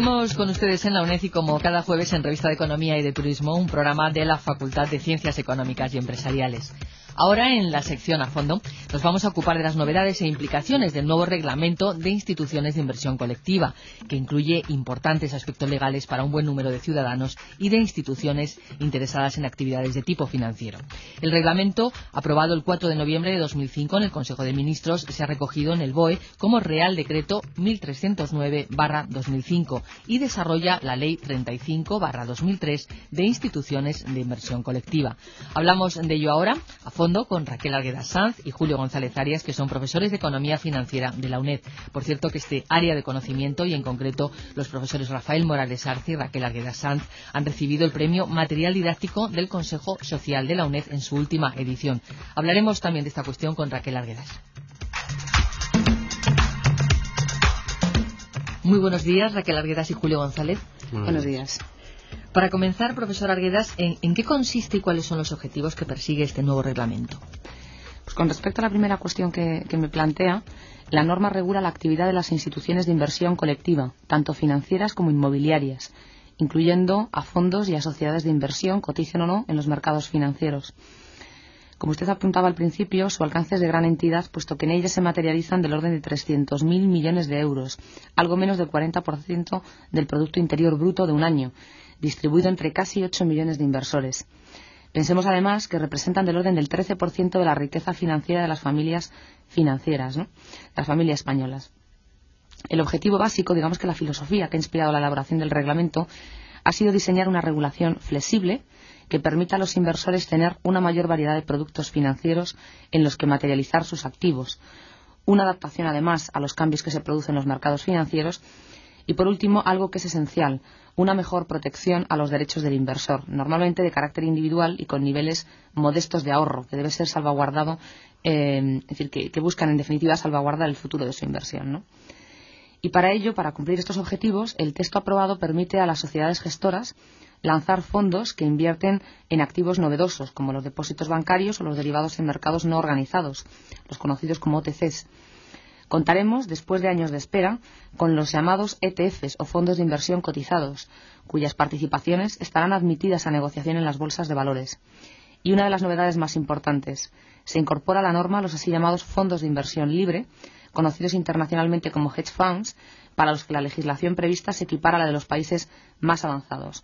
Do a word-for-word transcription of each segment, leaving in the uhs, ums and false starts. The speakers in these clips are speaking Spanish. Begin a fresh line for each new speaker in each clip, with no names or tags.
Seguimos con ustedes en la UNED y como cada jueves en Revista de Economía y de Turismo, un programa de la Facultad de Ciencias Económicas y Empresariales. Ahora, en la sección a fondo, nos vamos a ocupar de las novedades e implicaciones del nuevo reglamento de instituciones de inversión colectiva, que incluye importantes aspectos legales para un buen número de ciudadanos y de instituciones interesadas en actividades de tipo financiero. El reglamento, aprobado el cuatro de noviembre de dos mil cinco en el Consejo de Ministros, se ha recogido en el B O E como Real Decreto mil trescientos nueve barra dos mil cinco y desarrolla la Ley treinta y cinco barra dos mil tres de instituciones de inversión colectiva. Hablamos de ello ahora a fondo con Raquel Argueda Sanz y Julio González Arias, que son profesores de Economía Financiera de la UNED. Por cierto, que este área de conocimiento y en concreto los profesores Rafael Morales Arce y Raquel Argueda Sanz han recibido el premio Material Didáctico del Consejo Social de la UNED en su última edición. Hablaremos también de esta cuestión con Raquel Arguedas. Muy buenos días, Raquel Arguedas y Julio González.
Buenos, buenos días.
Para comenzar, profesor Arguedas, ¿en, ¿en qué consiste y cuáles son los objetivos que persigue este nuevo reglamento?
Pues con respecto a la primera cuestión que, que me plantea, la norma regula la actividad de las instituciones de inversión colectiva, tanto financieras como inmobiliarias, incluyendo a fondos y a sociedades de inversión, coticen o no, en los mercados financieros. Como usted apuntaba al principio, su alcance es de gran entidad, puesto que en ella se materializan del orden de trescientos mil millones de euros, algo menos del cuarenta por ciento del Producto Interior Bruto de un año, distribuido entre casi ocho millones de inversores. Pensemos además que representan del orden del trece por ciento de la riqueza financiera de las familias financieras, ¿no?, las familias españolas. El objetivo básico, digamos que la filosofía que ha inspirado la elaboración del reglamento, ha sido diseñar una regulación flexible que permita a los inversores tener una mayor variedad de productos financieros en los que materializar sus activos, una adaptación además a los cambios que se producen en los mercados financieros y, por último, algo que es esencial, una mejor protección a los derechos del inversor, normalmente de carácter individual y con niveles modestos de ahorro, que debe ser salvaguardado, eh, es decir, que, que buscan en definitiva salvaguardar el futuro de su inversión, ¿no? Y para ello, para cumplir estos objetivos, el texto aprobado permite a las sociedades gestoras lanzar fondos que invierten en activos novedosos, como los depósitos bancarios o los derivados en mercados no organizados, los conocidos como O T Cs. Contaremos, después de años de espera, con los llamados E T Fs o fondos de inversión cotizados, cuyas participaciones estarán admitidas a negociación en las bolsas de valores. Y una de las novedades más importantes, se incorpora a la norma los así llamados fondos de inversión libre, conocidos internacionalmente como hedge funds, para los que la legislación prevista se equipara a la de los países más avanzados.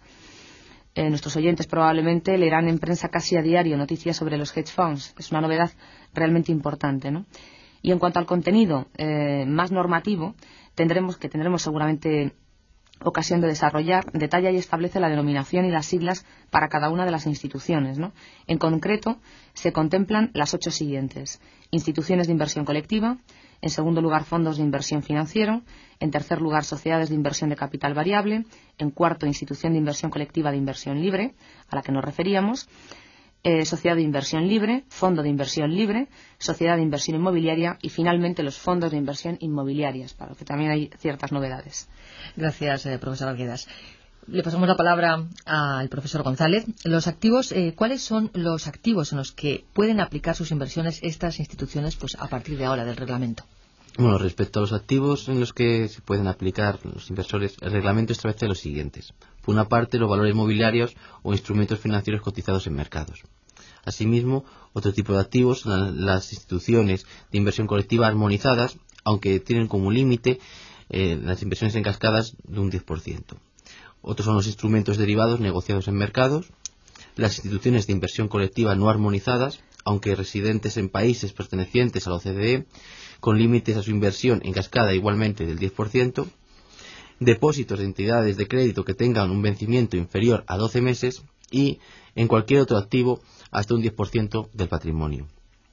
Eh, nuestros oyentes probablemente leerán en prensa casi a diario noticias sobre los hedge funds. Es una novedad realmente importante, ¿no? Y en cuanto al contenido eh, más normativo, tendremos que tendremos seguramente ocasión de desarrollar, detalla y establece la denominación y las siglas para cada una de las instituciones, ¿no? En concreto, se contemplan las ocho siguientes: instituciones de inversión colectiva, en segundo lugar fondos de inversión financiero, en tercer lugar sociedades de inversión de capital variable, en cuarto institución de inversión colectiva de inversión libre, a la que nos referíamos, Eh, sociedad de inversión libre, fondo de inversión libre, sociedad de inversión inmobiliaria y finalmente los fondos de inversión inmobiliarias, para los que también hay ciertas novedades.
Gracias, eh, profesor Arguedas. Le pasamos la palabra al profesor González. Los activos, eh, ¿cuáles son los activos en los que pueden aplicar sus inversiones estas instituciones, pues a partir de ahora del reglamento?
Bueno, respecto a los activos en los que se pueden aplicar los inversores, el reglamento establece los siguientes. Por una parte, los valores mobiliarios o instrumentos financieros cotizados en mercados. Asimismo, otro tipo de activos son las instituciones de inversión colectiva armonizadas, aunque tienen como límite eh, las inversiones en cascadas de un diez por ciento. Otros son los instrumentos derivados negociados en mercados, las instituciones de inversión colectiva no armonizadas, aunque residentes en países pertenecientes a la O C D E, con límites a su inversión en cascada igualmente del diez por ciento, depósitos de entidades de crédito que tengan un vencimiento inferior a doce meses y, en cualquier otro activo, hasta un diez por ciento del patrimonio.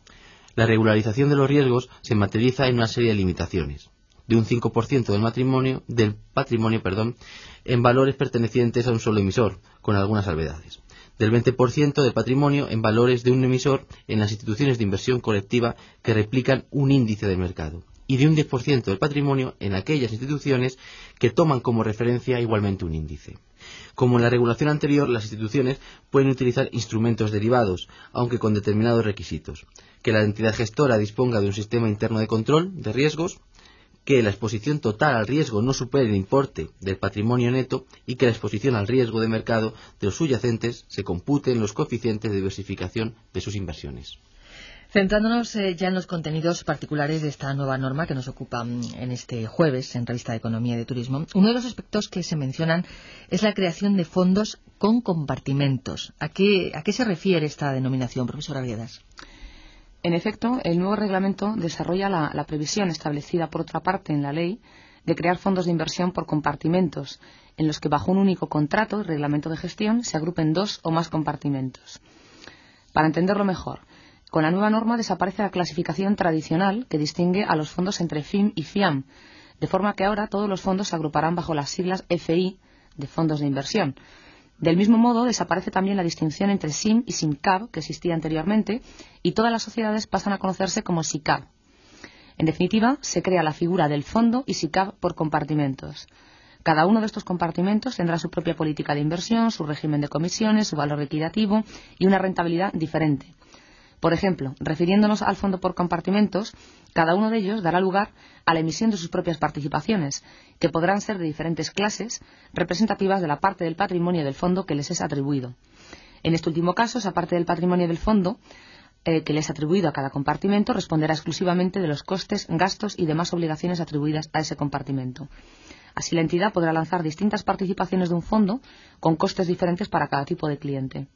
La regularización de los riesgos se materializa en una serie de limitaciones, de un cinco por ciento del patrimonio, del patrimonio perdón, en valores pertenecientes a un solo emisor, con algunas salvedades, del veinte por ciento del patrimonio en valores de un emisor en las instituciones de inversión colectiva que replican un índice del mercado, y de un diez por ciento del patrimonio en aquellas instituciones que toman como referencia igualmente un índice. Como en la regulación anterior, las instituciones pueden utilizar instrumentos derivados, aunque con determinados requisitos: que la entidad gestora disponga de un sistema interno de control de riesgos, que la exposición total al riesgo no supere el importe del patrimonio neto y que la exposición al riesgo de mercado de los subyacentes se compute en los coeficientes de diversificación de sus inversiones.
Centrándonos eh, ya en los contenidos particulares de esta nueva norma que nos ocupa en este jueves en Revista de Economía y de Turismo, uno de los aspectos que se mencionan es la creación de fondos con compartimentos. ¿A qué, a qué se refiere esta denominación, profesora Arguedas?
En efecto, el nuevo reglamento desarrolla la, la previsión establecida por otra parte en la ley de crear fondos de inversión por compartimentos, en los que bajo un único contrato y reglamento de gestión se agrupen dos o más compartimentos. Para entenderlo mejor, con la nueva norma desaparece la clasificación tradicional que distingue a los fondos entre F I M y F I A M, de forma que ahora todos los fondos se agruparán bajo las siglas F I de fondos de inversión. Del mismo modo, desaparece también la distinción entre S I M y S I M C A B que existía anteriormente y todas las sociedades pasan a conocerse como S I C A B. En definitiva, se crea la figura del fondo y S I C A B por compartimentos. Cada uno de estos compartimentos tendrá su propia política de inversión, su régimen de comisiones, su valor equitativo y una rentabilidad diferente. Por ejemplo, refiriéndonos al fondo por compartimentos, cada uno de ellos dará lugar a la emisión de sus propias participaciones, que podrán ser de diferentes clases, representativas de la parte del patrimonio del fondo que les es atribuido. En este último caso, esa parte del patrimonio del fondo eh, que les es atribuido a cada compartimento responderá exclusivamente de los costes, gastos y demás obligaciones atribuidas a ese compartimento. Así, la entidad podrá lanzar distintas participaciones de un fondo con costes diferentes para cada tipo de cliente.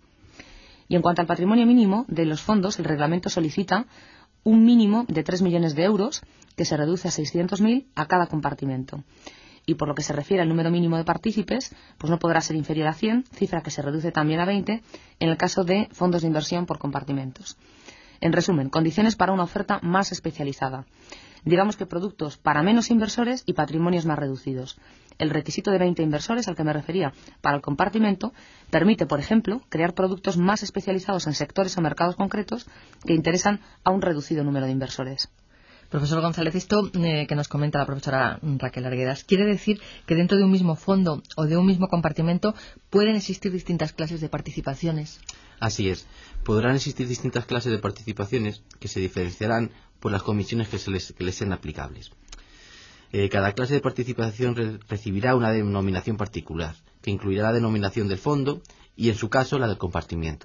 Y en cuanto al patrimonio mínimo de los fondos, el reglamento solicita un mínimo de tres millones de euros, que se reduce a seiscientos mil a cada compartimento. Y por lo que se refiere al número mínimo de partícipes, pues no podrá ser inferior a cien, cifra que se reduce también a veinte en el caso de fondos de inversión por compartimentos. En resumen, condiciones para una oferta más especializada. Digamos que productos para menos inversores y patrimonios más reducidos. El requisito de veinte inversores al que me refería para el compartimento permite, por ejemplo, crear productos más especializados en sectores o mercados concretos que interesan a un reducido número de inversores.
Profesor González, esto eh, que nos comenta la profesora Raquel Arguedas, ¿quiere decir que dentro de un mismo fondo o de un mismo compartimento pueden existir distintas clases de participaciones?
Así es. Podrán existir distintas clases de participaciones que se diferenciarán por las comisiones que, se les, que les sean aplicables. Eh, cada clase de participación re recibirá una denominación particular, que incluirá la denominación del fondo y, en su caso, la del compartimiento.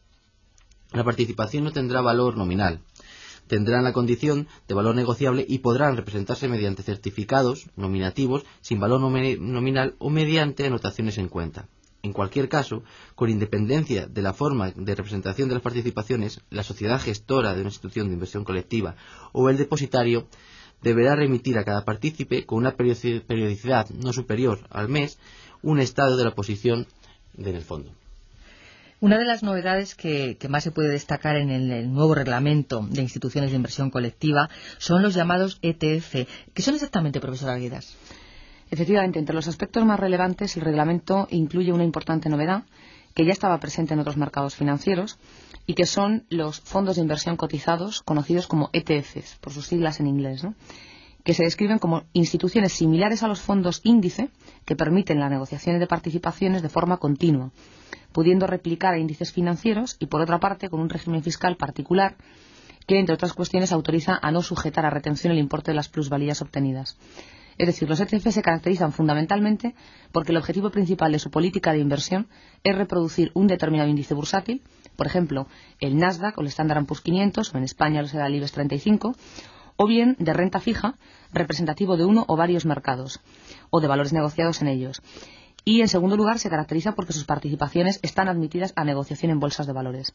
La participación no tendrá valor nominal. Tendrán la condición de valor negociable y podrán representarse mediante certificados nominativos sin valor nominal o mediante anotaciones en cuenta. En cualquier caso, con independencia de la forma de representación de las participaciones, la sociedad gestora de una institución de inversión colectiva o el depositario deberá remitir a cada partícipe con una periodicidad no superior al mes un estado de la posición en el fondo.
Una de las novedades que, que más se puede destacar en el, el nuevo reglamento de instituciones de inversión colectiva son los llamados E T F. ¿Qué son exactamente, profesora Arguedas?
Efectivamente, entre los aspectos más relevantes, el reglamento incluye una importante novedad que ya estaba presente en otros mercados financieros y que son los fondos de inversión cotizados, conocidos como E T Fs, por sus siglas en inglés, ¿no?, que se describen como instituciones similares a los fondos índice que permiten la negociación de participaciones de forma continua, pudiendo replicar a índices financieros y, por otra parte, con un régimen fiscal particular que, entre otras cuestiones, autoriza a no sujetar a retención el importe de las plusvalías obtenidas. Es decir, los E T F se caracterizan fundamentalmente porque el objetivo principal de su política de inversión es reproducir un determinado índice bursátil, por ejemplo, el Nasdaq o el Standard and Poor's quinientos, o en España lo será el IBEX treinta y cinco, o bien de renta fija, representativo de uno o varios mercados, o de valores negociados en ellos. Y, en segundo lugar, se caracteriza porque sus participaciones están admitidas a negociación en bolsas de valores.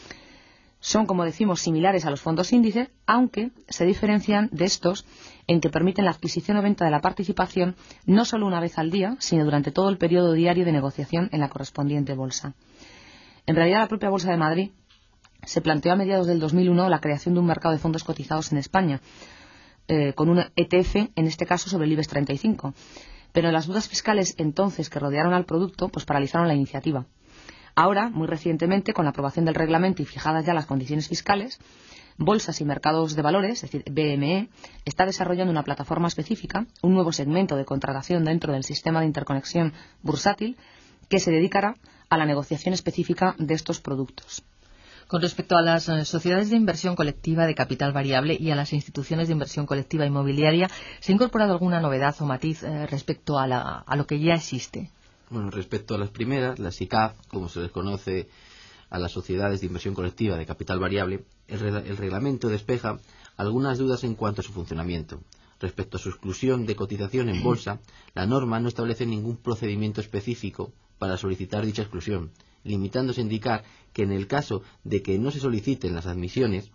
Son, como decimos, similares a los fondos índice, aunque se diferencian de estos en que permiten la adquisición o venta de la participación no solo una vez al día, sino durante todo el periodo diario de negociación en la correspondiente bolsa. En realidad, la propia Bolsa de Madrid se planteó a mediados del dos mil uno la creación de un mercado de fondos cotizados en España, eh, con un E T F, en este caso sobre el IBEX treinta y cinco. Pero las dudas fiscales entonces que rodearon al producto pues paralizaron la iniciativa. Ahora, muy recientemente, con la aprobación del reglamento y fijadas ya las condiciones fiscales, Bolsas y Mercados de Valores, es decir, B M E, está desarrollando una plataforma específica, un nuevo segmento de contratación dentro del sistema de interconexión bursátil, que se dedicará a la negociación específica de estos productos.
Con respecto a las eh, sociedades de inversión colectiva de capital variable y a las instituciones de inversión colectiva inmobiliaria, ¿se ha incorporado alguna novedad o matiz eh, respecto a, la, a lo que ya existe?
Bueno, respecto a las primeras, las S I C A F, como se les conoce a las sociedades de inversión colectiva de capital variable, el, re el reglamento despeja algunas dudas en cuanto a su funcionamiento. Respecto a su exclusión de cotización en bolsa, la norma no establece ningún procedimiento específico para solicitar dicha exclusión, limitándose a indicar que en el caso de que no se soliciten las admisiones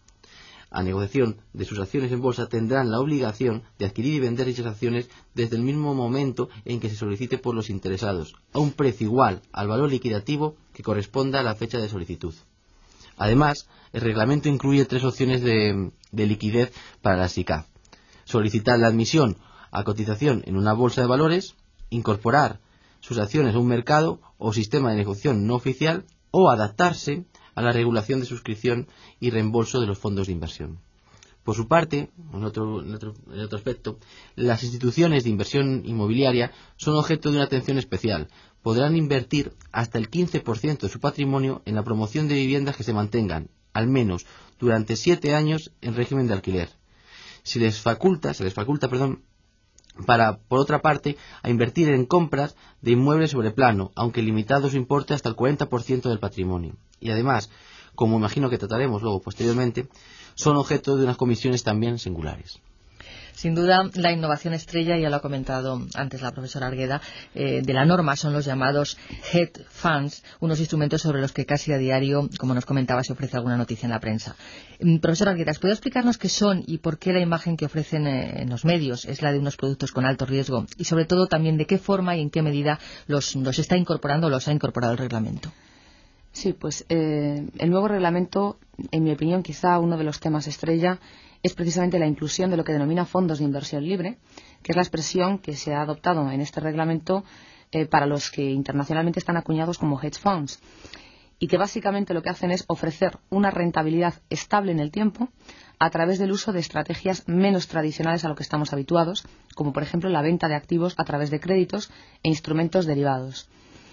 a negociación de sus acciones en bolsa, tendrán la obligación de adquirir y vender dichas acciones desde el mismo momento en que se solicite por los interesados, a un precio igual al valor liquidativo que corresponda a la fecha de solicitud. Además, el reglamento incluye tres opciones de, de liquidez para la S I C A F. Solicitar la admisión a cotización en una bolsa de valores, incorporar sus acciones a un mercado o sistema de negociación no oficial, o adaptarse a la regulación de suscripción y reembolso de los fondos de inversión. Por su parte, en otro, en otro, en otro aspecto, las instituciones de inversión inmobiliaria son objeto de una atención especial. Podrán invertir hasta el quince por ciento de su patrimonio en la promoción de viviendas que se mantengan, al menos durante siete años, en régimen de alquiler. Se les faculta, se les faculta, perdón, para, por otra parte, a invertir en compras de inmuebles sobre plano, aunque limitado su importe hasta el cuarenta por ciento del patrimonio. Y además, como imagino que trataremos luego posteriormente, son objeto de unas comisiones también singulares.
Sin duda, la innovación estrella, ya lo ha comentado antes la profesora Argueda, eh, de la norma son los llamados hedge funds, unos instrumentos sobre los que casi a diario, como nos comentaba, se ofrece alguna noticia en la prensa. Mm, profesora Argueda, ¿puede explicarnos qué son y por qué la imagen que ofrecen eh, en los medios es la de unos productos con alto riesgo? Y sobre todo también de qué forma y en qué medida los, los está incorporando o los ha incorporado el reglamento.
Sí, pues eh, el nuevo reglamento, en mi opinión, quizá uno de los temas estrella es precisamente la inclusión de lo que denomina fondos de inversión libre, que es la expresión que se ha adoptado en este reglamento eh, para los que internacionalmente están acuñados como hedge funds, y que básicamente lo que hacen es ofrecer una rentabilidad estable en el tiempo a través del uso de estrategias menos tradicionales a lo que estamos habituados, como por ejemplo la venta de activos a través de créditos e instrumentos derivados.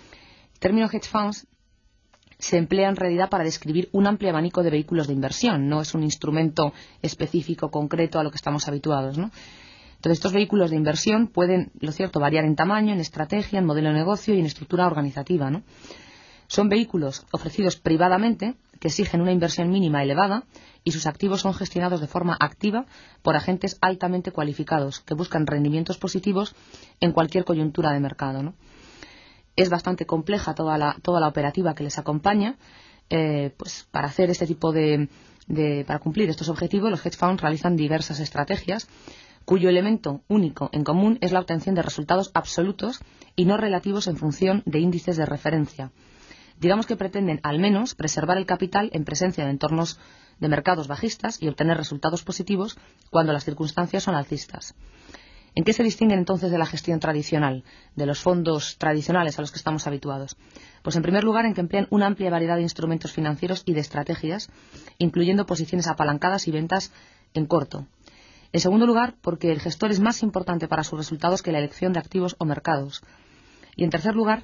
El término hedge funds se emplea en realidad para describir un amplio abanico de vehículos de inversión, no es un instrumento específico, concreto a lo que estamos habituados, ¿no? Entonces, estos vehículos de inversión pueden, lo cierto, variar en tamaño, en estrategia, en modelo de negocio y en estructura organizativa, ¿no? Son vehículos ofrecidos privadamente que exigen una inversión mínima elevada y sus activos son gestionados de forma activa por agentes altamente cualificados que buscan rendimientos positivos en cualquier coyuntura de mercado, ¿no? Es bastante compleja toda la, toda la operativa que les acompaña. Eh, pues para hacer este tipo de, de, para cumplir estos objetivos, los hedge funds realizan diversas estrategias cuyo elemento único en común es la obtención de resultados absolutos y no relativos en función de índices de referencia. Digamos que pretenden al menos preservar el capital en presencia de entornos de mercados bajistas y obtener resultados positivos cuando las circunstancias son alcistas. ¿En qué se distinguen entonces de la gestión tradicional, de los fondos tradicionales a los que estamos habituados? Pues en primer lugar en que emplean una amplia variedad de instrumentos financieros y de estrategias, incluyendo posiciones apalancadas y ventas en corto. En segundo lugar, porque el gestor es más importante para sus resultados que la elección de activos o mercados. Y en tercer lugar,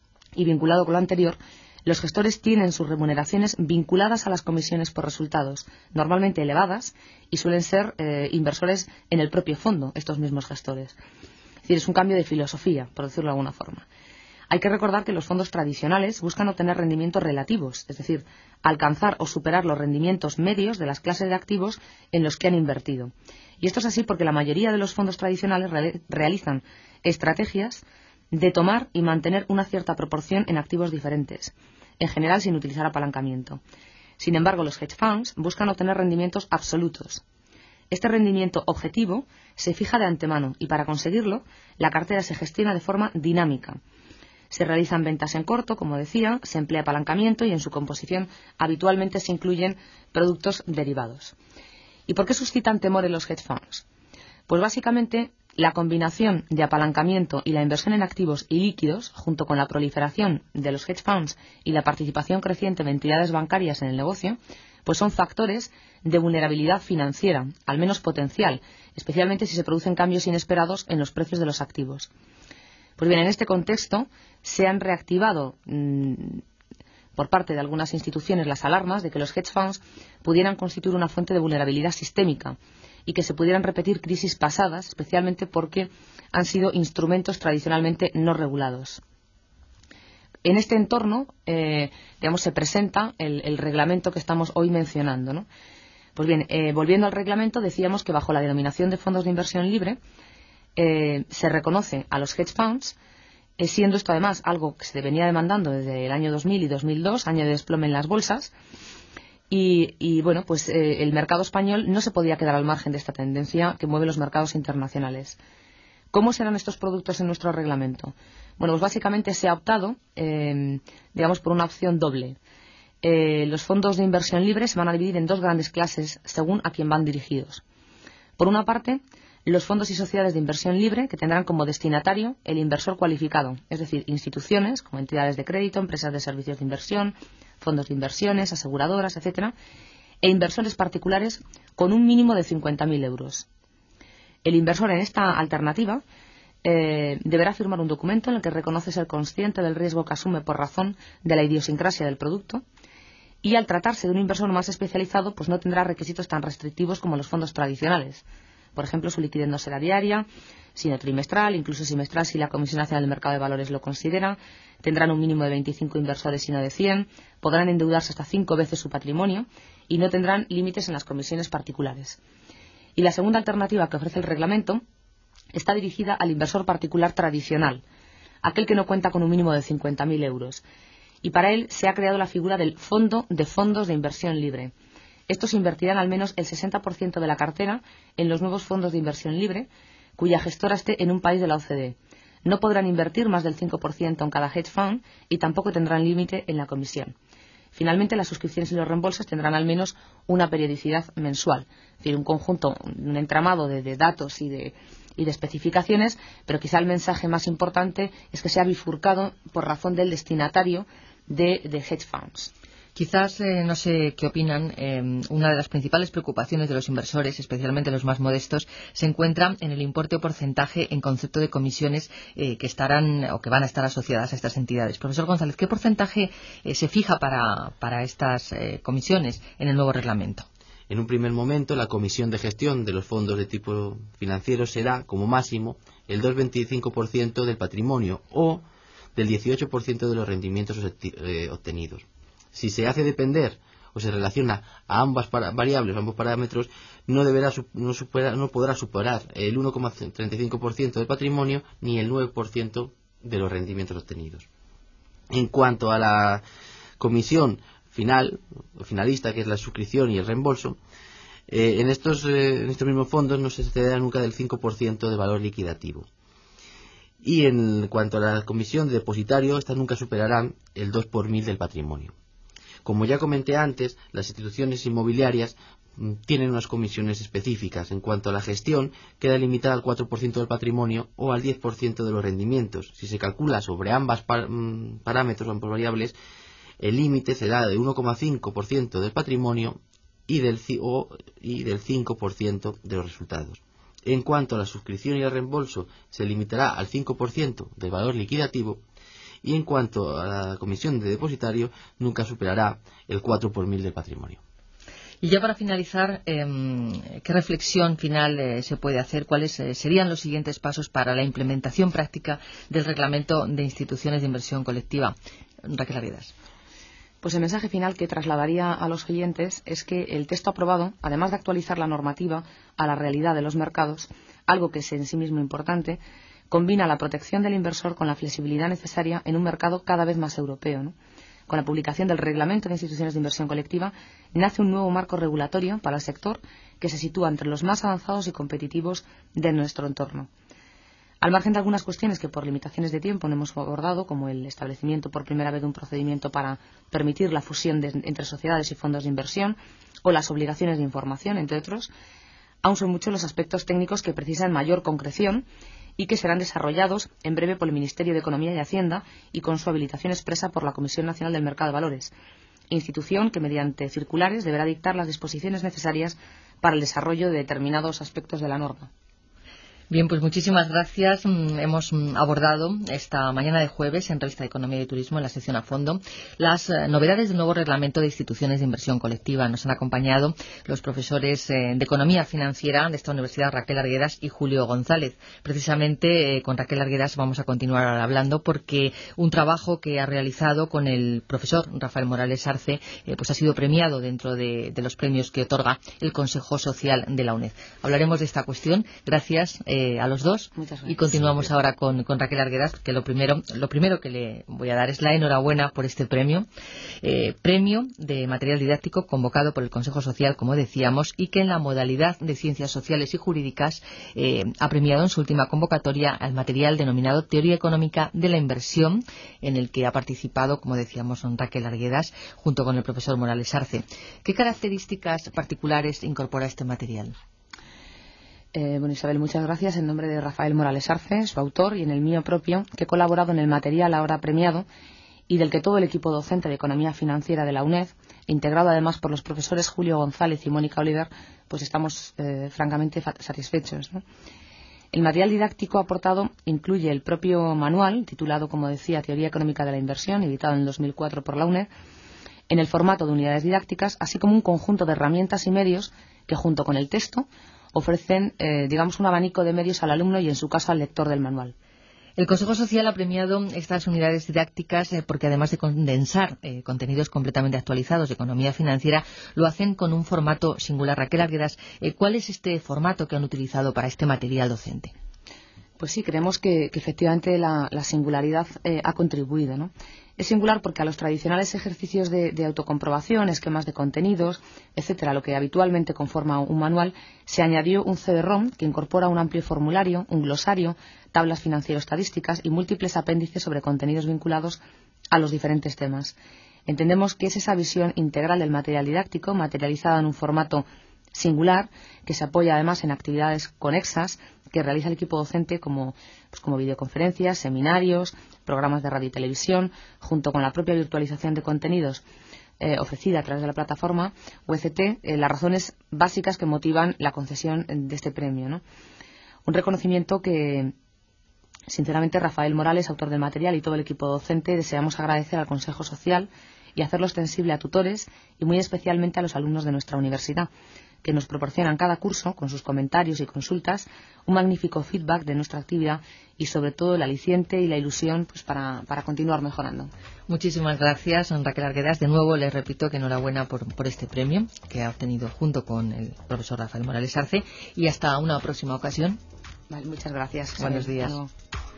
y vinculado con lo anterior, los gestores tienen sus remuneraciones vinculadas a las comisiones por resultados, normalmente elevadas, y suelen ser eh, inversores en el propio fondo, estos mismos gestores. Es decir, es un cambio de filosofía, por decirlo de alguna forma. Hay que recordar que los fondos tradicionales buscan obtener rendimientos relativos, es decir, alcanzar o superar los rendimientos medios de las clases de activos en los que han invertido. Y esto es así porque la mayoría de los fondos tradicionales re- realizan estrategias de tomar y mantener una cierta proporción en activos diferentes, en general sin utilizar apalancamiento. Sin embargo, los hedge funds buscan obtener rendimientos absolutos. Este rendimiento objetivo se fija de antemano y para conseguirlo, la cartera se gestiona de forma dinámica. Se realizan ventas en corto, como decía, se emplea apalancamiento y en su composición habitualmente se incluyen productos derivados. ¿Y por qué suscitan temor en los hedge funds? Pues básicamente la combinación de apalancamiento y la inversión en activos y líquidos, junto con la proliferación de los hedge funds y la participación creciente de entidades bancarias en el negocio, pues son factores de vulnerabilidad financiera, al menos potencial, especialmente si se producen cambios inesperados en los precios de los activos. Pues bien, en este contexto se han reactivado mmm, por parte de algunas instituciones las alarmas de que los hedge funds pudieran constituir una fuente de vulnerabilidad sistémica y que se pudieran repetir crisis pasadas, especialmente porque han sido instrumentos tradicionalmente no regulados. En este entorno, eh, digamos, se presenta el, el reglamento que estamos hoy mencionando, ¿no? Pues bien, eh, volviendo al reglamento, decíamos que bajo la denominación de fondos de inversión libre eh, se reconoce a los hedge funds, eh, siendo esto además algo que se venía demandando desde el año dos mil y dos mil dos, año de desplome en las bolsas, y, y bueno, pues eh, el mercado español no se podía quedar al margen de esta tendencia que mueve los mercados internacionales. ¿Cómo serán estos productos en nuestro reglamento? Bueno, pues básicamente se ha optado, eh, digamos, por una opción doble. Eh, los fondos de inversión libre se van a dividir en dos grandes clases según a quién van dirigidos. Por una parte, los fondos y sociedades de inversión libre, que tendrán como destinatario el inversor cualificado, es decir, instituciones como entidades de crédito, empresas de servicios de inversión, fondos de inversiones, aseguradoras, etcétera, e inversores particulares con un mínimo de cincuenta mil euros. El inversor en esta alternativa eh, deberá firmar un documento en el que reconoce ser consciente del riesgo que asume por razón de la idiosincrasia del producto, y al tratarse de un inversor más especializado, pues no tendrá requisitos tan restrictivos como los fondos tradicionales. Por ejemplo, su liquidez no será diaria, sino trimestral, incluso semestral si la Comisión Nacional del Mercado de Valores lo considera. Tendrán un mínimo de veinticinco inversores y no de cien. Podrán endeudarse hasta cinco veces su patrimonio y no tendrán límites en las comisiones particulares. Y la segunda alternativa que ofrece el reglamento está dirigida al inversor particular tradicional, aquel que no cuenta con un mínimo de cincuenta mil euros. Y para él se ha creado la figura del Fondo de Fondos de Inversión Libre. Estos invertirán al menos el sesenta por ciento de la cartera en los nuevos fondos de inversión libre, cuya gestora esté en un país de la O C D E. No podrán invertir más del cinco por ciento en cada hedge fund y tampoco tendrán límite en la comisión. Finalmente, las suscripciones y los reembolsos tendrán al menos una periodicidad mensual, es decir, un conjunto, un entramado de, de datos y de, y de especificaciones, pero quizá el mensaje más importante es que se ha bifurcado por razón del destinatario de, de hedge funds.
Quizás, eh, no sé qué opinan, eh, una de las principales preocupaciones de los inversores, especialmente los más modestos, se encuentra en el importe o porcentaje en concepto de comisiones eh, que estarán o que van a estar asociadas a estas entidades. Profesor González, ¿qué porcentaje eh, se fija para, para estas eh, comisiones en el nuevo reglamento?
En un primer momento, la comisión de gestión de los fondos de tipo financiero será, como máximo, el dos coma veinticinco por ciento del patrimonio o del dieciocho por ciento de los rendimientos eh, obtenidos. Si se hace depender o se relaciona a ambas para, variables, a ambos parámetros, no, deberá, no, supera, no podrá superar el uno coma treinta y cinco por ciento del patrimonio ni el nueve por ciento de los rendimientos obtenidos. En cuanto a la comisión final, o finalista, que es la suscripción y el reembolso, eh, en, estos, eh, en estos mismos fondos no se excederá nunca del cinco por ciento del valor liquidativo. Y en cuanto a la comisión de depositario, estas nunca superarán el dos por mil del patrimonio. Como ya comenté antes, las instituciones inmobiliarias mm, tienen unas comisiones específicas. En cuanto a la gestión, queda limitada al cuatro por ciento del patrimonio o al diez por ciento de los rendimientos. Si se calcula sobre ambas par, mm, parámetros o ambas variables, el límite será de uno coma cinco por ciento del patrimonio y del, o, y del cinco por ciento de los resultados. En cuanto a la suscripción y el reembolso, se limitará al cinco por ciento del valor liquidativo. Y en cuanto a la comisión de depositario, nunca superará el cuatro por mil del patrimonio.
Y ya para finalizar, eh, ¿qué reflexión final eh, se puede hacer? ¿Cuáles eh, serían los siguientes pasos para la implementación práctica del reglamento de instituciones de inversión colectiva? Raquel Arriedas.
Pues el mensaje final que trasladaría a los oyentes es que el texto aprobado, además de actualizar la normativa a la realidad de los mercados, algo que es en sí mismo importante, combina la protección del inversor con la flexibilidad necesaria en un mercado cada vez más europeo, ¿no? Con la publicación del Reglamento de Instituciones de Inversión Colectiva nace un nuevo marco regulatorio para el sector que se sitúa entre los más avanzados y competitivos de nuestro entorno. Al margen de algunas cuestiones que por limitaciones de tiempo no hemos abordado, como el establecimiento por primera vez de un procedimiento para permitir la fusión de, entre sociedades y fondos de inversión o las obligaciones de información, entre otros, aún son muchos los aspectos técnicos que precisan mayor concreción y que serán desarrollados en breve por el Ministerio de Economía y Hacienda y con su habilitación expresa por la Comisión Nacional del Mercado de Valores, institución que mediante circulares deberá dictar las disposiciones necesarias para el desarrollo de determinados aspectos de la norma.
Bien, pues muchísimas gracias. Hemos abordado esta mañana de jueves en Revista de Economía y Turismo, en la sección a fondo, las novedades del nuevo reglamento de instituciones de inversión colectiva. Nos han acompañado los profesores de Economía Financiera de esta universidad, Raquel Arguedas y Julio González. Precisamente eh, con Raquel Arguedas vamos a continuar hablando porque un trabajo que ha realizado con el profesor Rafael Morales Arce eh, pues ha sido premiado dentro de, de los premios que otorga el Consejo Social de la UNED. Hablaremos de esta cuestión. Gracias. Eh, a los dos y continuamos sí, ahora con, con Raquel Arguedas, que lo primero, lo primero que le voy a dar es la enhorabuena por este premio, eh, premio de material didáctico convocado por el Consejo Social, como decíamos, y que en la modalidad de Ciencias Sociales y Jurídicas eh, ha premiado en su última convocatoria al material denominado Teoría Económica de la Inversión, en el que ha participado, como decíamos, Raquel Arguedas, junto con el profesor Morales Arce. ¿Qué características particulares incorpora este material?
Eh, bueno, Isabel, muchas gracias en nombre de Rafael Morales Arce, su autor, y en el mío propio, que he colaborado en el material ahora premiado y del que todo el equipo docente de Economía Financiera de la UNED, integrado además por los profesores Julio González y Mónica Oliver, pues estamos eh, francamente satisfechos, ¿no? El material didáctico aportado incluye el propio manual, titulado, como decía, Teoría Económica de la Inversión, editado en el dos mil cuatro por la UNED, en el formato de unidades didácticas, así como un conjunto de herramientas y medios que, junto con el texto, ofrecen, eh, digamos, un abanico de medios al alumno y, en su caso, al lector del manual.
El Consejo Social ha premiado estas unidades didácticas eh, porque, además de condensar eh, contenidos completamente actualizados de economía financiera, lo hacen con un formato singular. Raquel Arguedas, eh, ¿cuál es este formato que han utilizado para este material docente?
Pues sí, creemos que, que efectivamente la, la singularidad eh, ha contribuido, ¿no? Es singular porque a los tradicionales ejercicios de, de autocomprobación, esquemas de contenidos, etcétera, lo que habitualmente conforma un manual, se añadió un C D ROM que incorpora un amplio formulario, un glosario, tablas financiero-estadísticas y múltiples apéndices sobre contenidos vinculados a los diferentes temas. Entendemos que es esa visión integral del material didáctico, materializada en un formato singular, que se apoya además en actividades conexas que realiza el equipo docente como, pues como videoconferencias, seminarios, programas de radio y televisión, junto con la propia virtualización de contenidos eh, ofrecida a través de la plataforma U E C T, eh, las razones básicas que motivan la concesión de este premio, ¿no? Un reconocimiento que, sinceramente, Rafael Morales, autor del material, y todo el equipo docente deseamos agradecer al Consejo Social y hacerlo extensible a tutores y muy especialmente a los alumnos de nuestra universidad, que nos proporcionan cada curso, con sus comentarios y consultas, un magnífico feedback de nuestra actividad y, sobre todo, el aliciente y la ilusión pues, para, para continuar mejorando.
Muchísimas gracias, Raquel Arguedas. De nuevo, les repito que enhorabuena por, por este premio que ha obtenido junto con el profesor Rafael Morales Arce, y hasta una próxima ocasión.
Vale, muchas gracias.
Buenos días.
Hasta luego.